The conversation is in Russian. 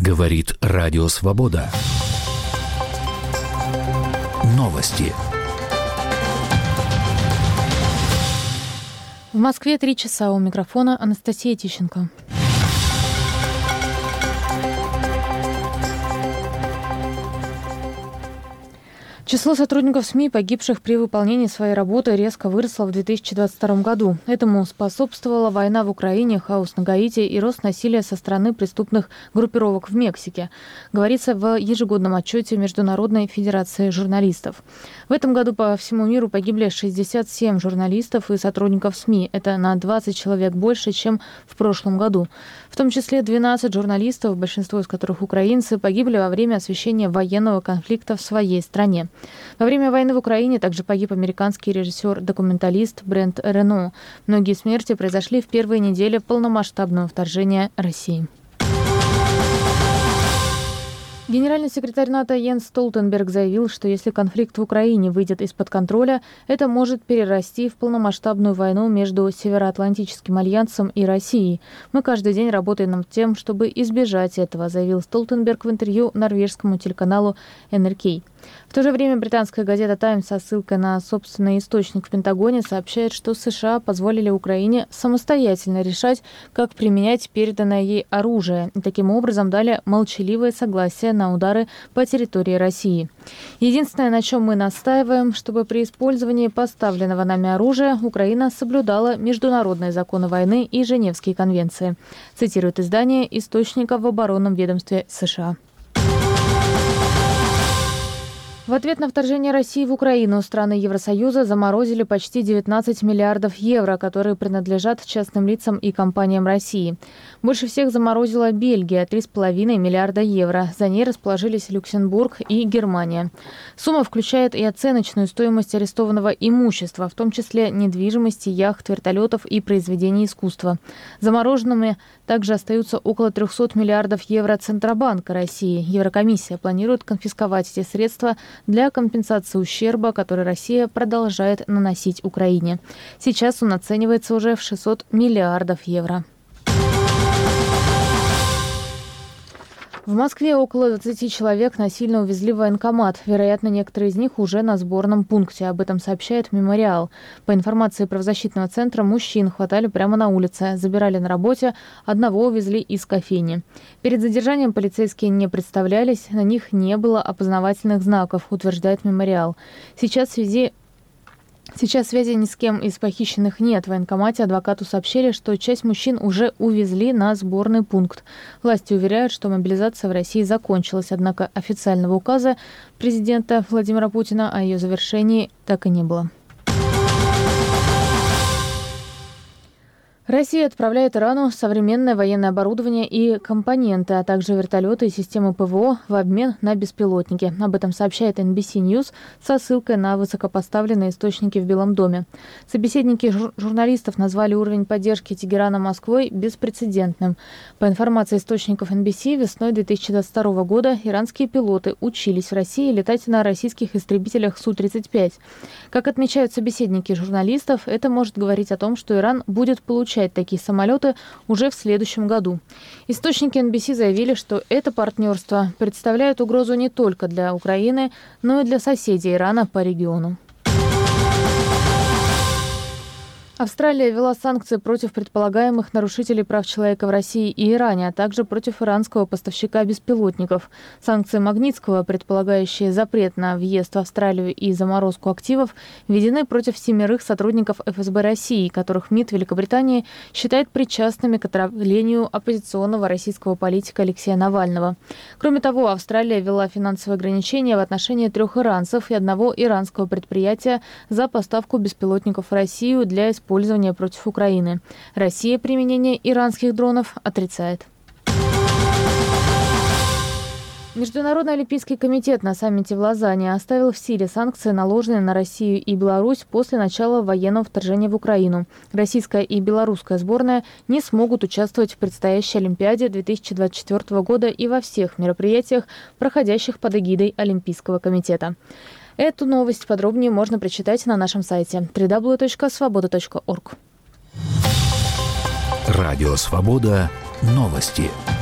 Говорит Радио Свобода. Новости. В Москве 3 часа. У микрофона Анастасия Тищенко. Число сотрудников СМИ, погибших при выполнении своей работы, резко выросло в 2022 году. Этому способствовала война в Украине, хаос на Гаити и рост насилия со стороны преступных группировок в Мексике, говорится в ежегодном отчете Международной федерации журналистов. В этом году по всему миру погибли 67 журналистов и сотрудников СМИ. Это на 20 человек больше, чем в прошлом году. В том числе 12 журналистов, большинство из которых украинцы, погибли во время освещения военного конфликта в своей стране. Во время войны в Украине также погиб американский режиссер-документалист Брент Рено. Многие смерти произошли в первые недели полномасштабного вторжения России. Генеральный секретарь НАТО Йенс Столтенберг заявил, что если конфликт в Украине выйдет из-под контроля, это может перерасти в полномасштабную войну между Североатлантическим альянсом и Россией. «Мы каждый день работаем над тем, чтобы избежать этого», заявил Столтенберг в интервью норвежскому телеканалу НРК. В то же время британская газета «Таймс» со ссылкой на собственный источник в Пентагоне сообщает, что США позволили Украине самостоятельно решать, как применять переданное ей оружие, и таким образом дали молчаливое согласие на удары по территории России. Единственное, на чем мы настаиваем, чтобы при использовании поставленного нами оружия Украина соблюдала международные законы войны и Женевские конвенции, цитирует издание источника в оборонном ведомстве США. В ответ на вторжение России в Украину страны Евросоюза заморозили почти 19 миллиардов евро, которые принадлежат частным лицам и компаниям России. Больше всех заморозила Бельгия – 3,5 миллиарда евро. За ней расположились Люксембург и Германия. Сумма включает и оценочную стоимость арестованного имущества, в том числе недвижимости, яхт, вертолетов и произведений искусства. Замороженными также остаются около 300 миллиардов евро Центробанка России. Еврокомиссия планирует конфисковать эти средства для компенсации ущерба, который Россия продолжает наносить Украине. Сейчас он оценивается уже в 600 миллиардов евро. В Москве около 20 человек насильно увезли в военкомат. Вероятно, некоторые из них уже на сборном пункте. Об этом сообщает «Мемориал». По информации правозащитного центра, мужчин хватали прямо на улице. Забирали на работе, одного увезли из кофейни. Перед задержанием полицейские не представлялись, на них не было опознавательных знаков, утверждает «Мемориал». Сейчас связи ни с кем из похищенных нет. В военкомате адвокату сообщили, что часть мужчин уже увезли на сборный пункт. Власти уверяют, что мобилизация в России закончилась, однако официального указа президента Владимира Путина о ее завершении так и не было. Россия отправляет Ирану современное военное оборудование и компоненты, а также вертолеты и системы ПВО в обмен на беспилотники. Об этом сообщает NBC News со ссылкой на высокопоставленные источники в Белом доме. Собеседники журналистов назвали уровень поддержки Тегерана Москвой беспрецедентным. По информации источников NBC, весной 2022 года иранские пилоты учились в России летать на российских истребителях Су-35. Как отмечают собеседники журналистов, это может говорить о том, что Иран будет получать такие самолеты уже в следующем году. Источники NBC заявили, что это партнерство представляет угрозу не только для Украины, но и для соседей Ирана по региону. Австралия ввела санкции против предполагаемых нарушителей прав человека в России и Иране, а также против иранского поставщика беспилотников. Санкции Магнитского, предполагающие запрет на въезд в Австралию и заморозку активов, введены против 7 сотрудников ФСБ России, которых МИД Великобритании считает причастными к отравлению оппозиционного российского политика Алексея Навального. Кроме того, Австралия ввела финансовые ограничения в отношении 3 иранцев и 1 иранского предприятия за поставку беспилотников в Россию для использования против Украины. Россия применение иранских дронов отрицает. Международный олимпийский комитет на саммите в Лозанне оставил в силе санкции, наложенные на Россию и Беларусь после начала военного вторжения в Украину. Российская и белорусская сборная не смогут участвовать в предстоящей Олимпиаде 2024 года и во всех мероприятиях, проходящих под эгидой Олимпийского комитета. Эту новость подробнее можно прочитать на нашем сайте www.svoboda.org. Радио Свобода. Новости.